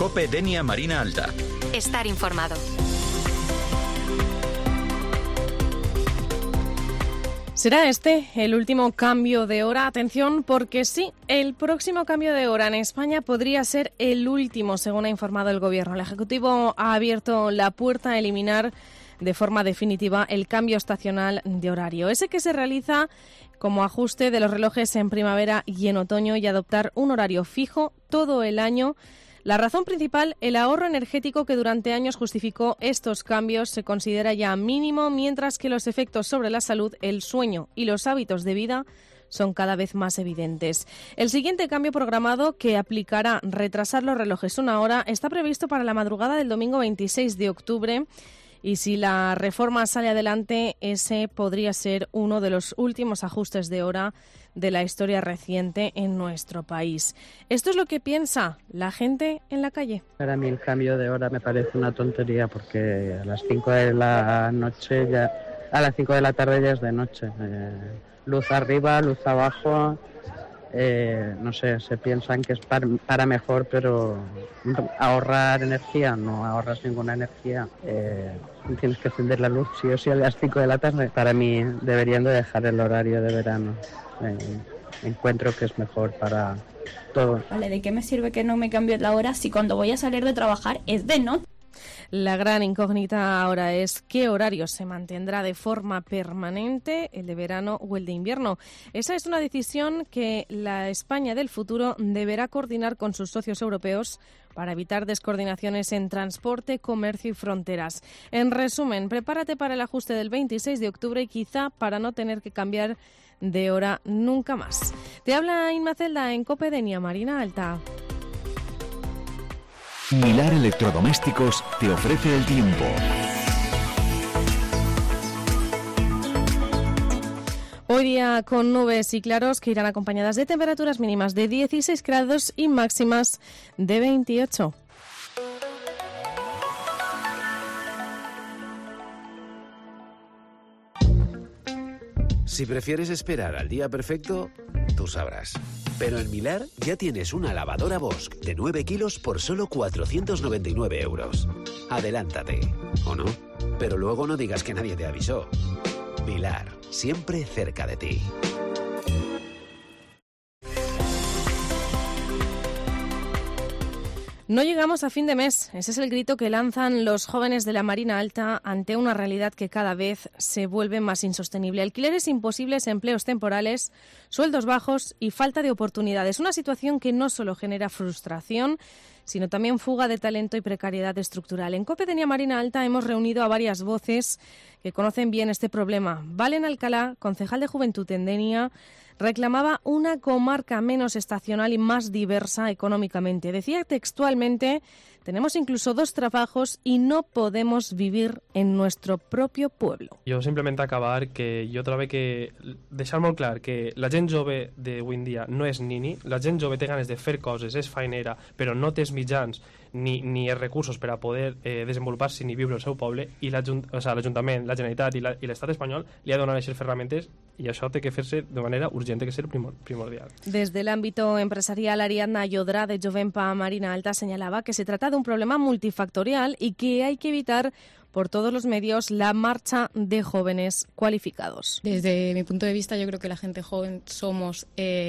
COPE Denia Marina Alta. Estar informado. ¿Será este el último cambio de hora? Atención, porque sí, el próximo cambio de hora en España podría ser el último, según ha informado el Gobierno. El Ejecutivo ha abierto la puerta a eliminar de forma definitiva el cambio estacional de horario, ese que se realiza como ajuste de los relojes en primavera y en otoño, y adoptar un horario fijo todo el año. La razón principal, el ahorro energético que durante años justificó estos cambios, se considera ya mínimo, mientras que los efectos sobre la salud, el sueño y los hábitos de vida son cada vez más evidentes. El siguiente cambio programado, que aplicará retrasar los relojes una hora, está previsto para la madrugada del domingo 26 de octubre. Y si la reforma sale adelante, ese podría ser uno de los últimos ajustes de hora de la historia reciente en nuestro país. Esto es lo que piensa la gente en la calle. Para mí el cambio de hora me parece una tontería, porque a las 5 de la noche ya, a las 5 de la tarde ya es de noche. Luz arriba, luz abajo. No sé, se piensan que es para mejor, pero ahorrar energía, no ahorras ninguna energía. Tienes que encender la luz sí o sí a las 5 de la tarde. Para mí deberían de dejar el horario de verano. Encuentro que es mejor para todo. Vale, ¿de qué me sirve que no me cambie la hora si cuando voy a salir de trabajar es de noche? La gran incógnita ahora es qué horario se mantendrá de forma permanente, el de verano o el de invierno. Esa es una decisión que la España del futuro deberá coordinar con sus socios europeos para evitar descoordinaciones en transporte, comercio y fronteras. En resumen, prepárate para el ajuste del 26 de octubre y quizá para no tener que cambiar de hora nunca más. Te habla Inma Celda en COPE Denia Marina Alta. Milar Electrodomésticos te ofrece el tiempo. Hoy día con nubes y claros que irán acompañadas de temperaturas mínimas de 16 grados y máximas de 28. Si prefieres esperar al día perfecto, tú sabrás. Pero en Milar ya tienes una lavadora Bosch de 9 kilos por solo 499 euros. Adelántate, ¿o no? Pero luego no digas que nadie te avisó. Milar, siempre cerca de ti. No llegamos a fin de mes. Ese es el grito que lanzan los jóvenes de la Marina Alta ante una realidad que cada vez se vuelve más insostenible. Alquileres imposibles, empleos temporales, sueldos bajos y falta de oportunidades. Una situación que no solo genera frustración, sino también fuga de talento y precariedad estructural. En COPE Denia Marina Alta hemos reunido a varias voces que conocen bien este problema. Valen Alcalá, concejal de Juventud en Denia, reclamaba una comarca menos estacional y más diversa económicamente. Decía textualmente: tenemos incluso 2 trabajos i no podemos vivir en nuestro propio pueblo. Jo simplement acabar que jo trobo que deixar molt clar que la gent jove d'avui en dia no és nini, la gent jove té ganes de fer coses, és faenera, però no té els mitjans ni els recursos per a poder desenvolupar-se ni viure al seu poble, i l'Ajuntament, la Generalitat i l'Estat espanyol li ha de donar aquestes ferramentes, i això té que fer-se de manera urgent, té que ser primordial. Desde el ámbito empresarial, Ariadna Llodrá de Jovempa Marina Alta señalaba que se trata de un problema multifactorial y que hay que evitar por todos los medios la marcha de jóvenes cualificados. Desde mi punto de vista, yo creo que la gente joven somos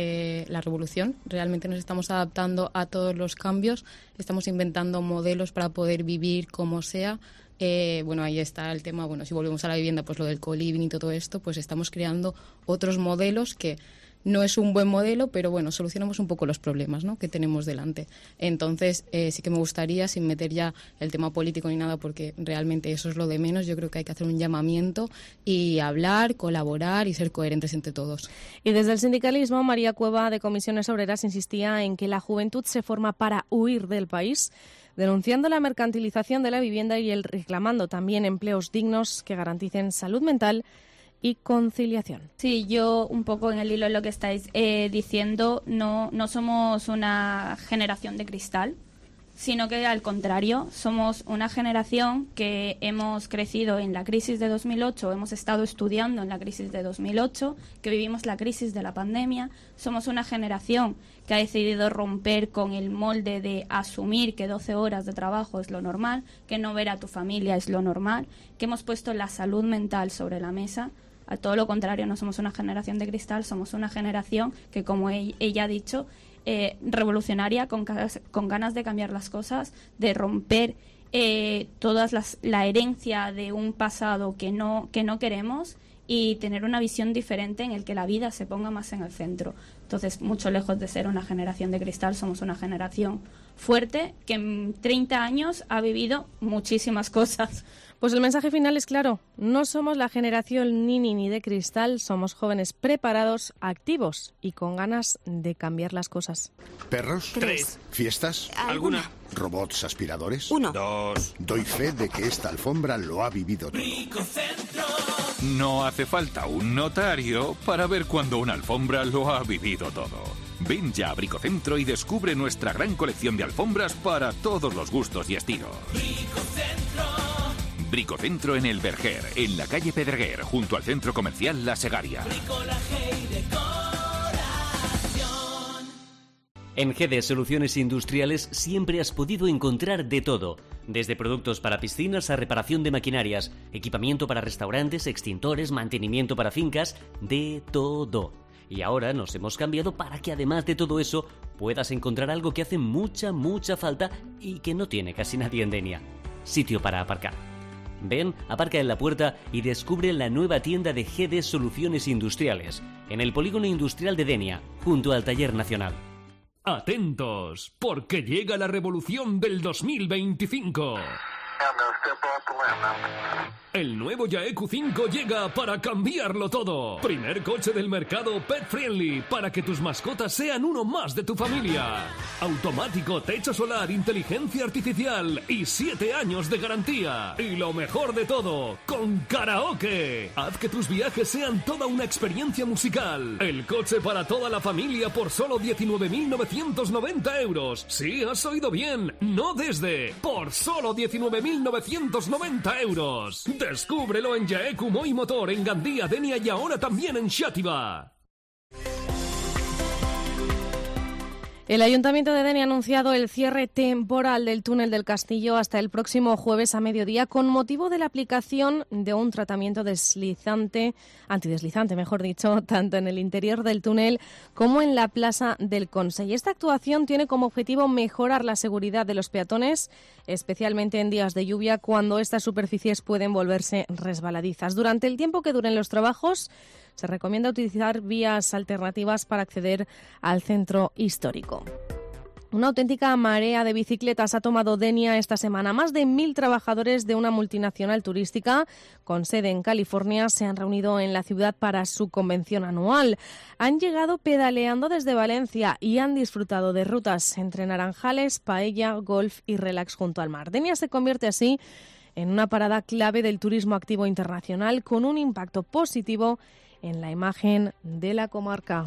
la revolución. Realmente nos estamos adaptando a todos los cambios, estamos inventando modelos para poder vivir como sea. Bueno, ahí está el tema, bueno, si volvemos a la vivienda, pues lo del co-living y todo esto, pues estamos creando otros modelos que no es un buen modelo, pero bueno, solucionamos un poco los problemas, ¿no?, que tenemos delante. Entonces, sí que me gustaría, sin meter ya el tema político ni nada, porque realmente eso es lo de menos, yo creo que hay que hacer un llamamiento y hablar, colaborar y ser coherentes entre todos. Y desde el sindicalismo, María Cueva de Comisiones Obreras insistía en que la juventud se forma para huir del país, denunciando la mercantilización de la vivienda y reclamando también empleos dignos que garanticen salud mental y conciliación. Sí, yo un poco en el hilo de lo que estáis diciendo, no somos una generación de cristal, sino que al contrario, somos una generación que hemos crecido en la crisis de 2008, hemos estado estudiando en la crisis de 2008, que vivimos la crisis de la pandemia. Somos una generación que ha decidido romper con el molde de asumir que 12 horas de trabajo es lo normal, que no ver a tu familia es lo normal, que hemos puesto la salud mental sobre la mesa. A todo lo contrario, no somos una generación de cristal, somos una generación que, como ella ha dicho, revolucionaria, con ganas de cambiar las cosas, de romper la herencia de un pasado que no queremos y tener una visión diferente en el que la vida se ponga más en el centro. Entonces, mucho lejos de ser una generación de cristal, somos una generación fuerte que en 30 años ha vivido muchísimas cosas. Pues el mensaje final es claro, no somos la generación ni de cristal, somos jóvenes preparados, activos y con ganas de cambiar las cosas. ¿Perros? 3. ¿Fiestas? ¿Alguna? ¿Robots aspiradores? 1. 2. Doy fe de que esta alfombra lo ha vivido todo. No hace falta un notario para ver cuando una alfombra lo ha vivido todo. Ven ya a Bricocentro y descubre nuestra gran colección de alfombras para todos los gustos y estilos. Bricocentro en El Verger, en la calle Pedreguer, junto al centro comercial La Segaria. En GD Soluciones Industriales siempre has podido encontrar de todo, desde productos para piscinas a reparación de maquinarias, equipamiento para restaurantes, extintores, mantenimiento para fincas, de todo. Y ahora nos hemos cambiado para que además de todo eso puedas encontrar algo que hace mucha falta y que no tiene casi nadie en Denia: sitio para aparcar. Ven, aparca en la puerta y descubre la nueva tienda de GD Soluciones Industriales, en el Polígono Industrial de Denia, junto al Taller Nacional. Atentos, porque llega la revolución del 2025. El nuevo Yaeku 5 llega para cambiarlo todo. Primer coche del mercado pet friendly para que tus mascotas sean uno más de tu familia. Automático, techo solar, inteligencia artificial y 7 años de garantía. Y lo mejor de todo, con karaoke. Haz que tus viajes sean toda una experiencia musical. El coche para toda la familia por solo 19.990 euros. Sí, has oído bien, no desde. Por solo 19.990 euros. Descúbrelo en Yaeku Moi Motor, en Gandía, Denia y ahora también en Xàtiva. El Ayuntamiento de Denia ha anunciado el cierre temporal del túnel del Castillo hasta el próximo jueves a mediodía con motivo de la aplicación de un tratamiento antideslizante, mejor dicho, tanto en el interior del túnel como en la Plaza del Consell. Esta actuación tiene como objetivo mejorar la seguridad de los peatones, especialmente en días de lluvia, cuando estas superficies pueden volverse resbaladizas. Durante el tiempo que duren los trabajos, se recomienda utilizar vías alternativas para acceder al centro histórico. Una auténtica marea de bicicletas ha tomado Denia esta semana. Más de 1.000 trabajadores de una multinacional turística con sede en California se han reunido en la ciudad para su convención anual. Han llegado pedaleando desde Valencia y han disfrutado de rutas entre naranjales, paella, golf y relax junto al mar. Denia se convierte así en una parada clave del turismo activo internacional con un impacto positivo en la imagen de la comarca.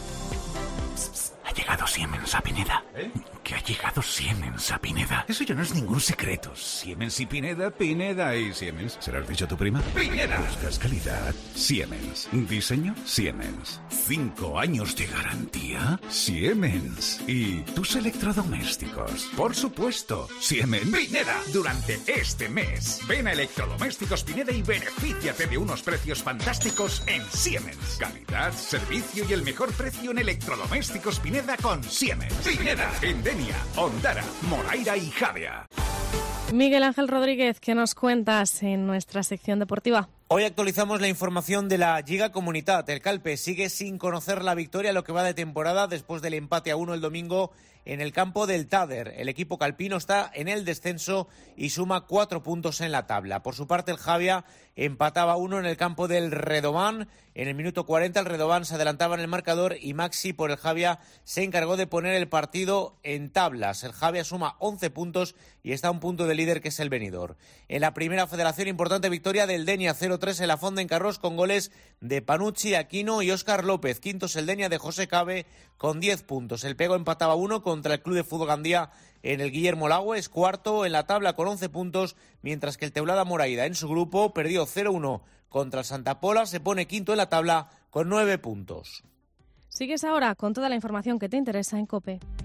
Ha llegado Siemens a Pineda. ¿Eh? Que ha llegado Siemens a Pineda. Eso ya no es ningún secreto. Siemens y Pineda, Pineda y Siemens. ¿Se lo has dicho a tu prima? ¡Pineda! ¿Buscas calidad? Siemens. ¿Diseño? Siemens. 5 años de garantía. Siemens. ¿Y tus electrodomésticos? Por supuesto, Siemens. ¡Pineda! Durante este mes, ven a Electrodomésticos Pineda y benefíciate de unos precios fantásticos en Siemens. Calidad, servicio y el mejor precio en Electrodomésticos Pineda con Siemens. ¡Pineda! En Denia, Ondara, Moraira y Javea. Miguel Ángel Rodríguez, ¿qué nos cuentas en nuestra sección deportiva? Hoy actualizamos la información de la Lliga Comunitat. El Calpe sigue sin conocer la victoria lo que va de temporada después del empate a 1 el domingo en el campo del Tàder. El equipo calpino está en el descenso y suma 4 puntos en la tabla. Por su parte, el Javia empataba 1 en el campo del Redován. En el minuto 40 el Redován se adelantaba en el marcador y Maxi por el Javia se encargó de poner el partido en tablas. El Javia suma 11 puntos y está a un punto de líder líder que es el Benidorm. En la primera federación, importante victoria del Denia 0-3 en la Fonda en Carros con goles de Panucci, Aquino y Óscar López. Quinto es el Denia de José Cabe con 10 puntos. El Pego empataba 1 contra el Club de Fútbol Gandía en el Guillermo Lagües, cuarto en la tabla con 11 puntos, mientras que el Teulada Moraída en su grupo perdió 0-1 contra el Santa Pola, se pone quinto en la tabla con 9 puntos. Sigues ahora con toda la información que te interesa en COPE.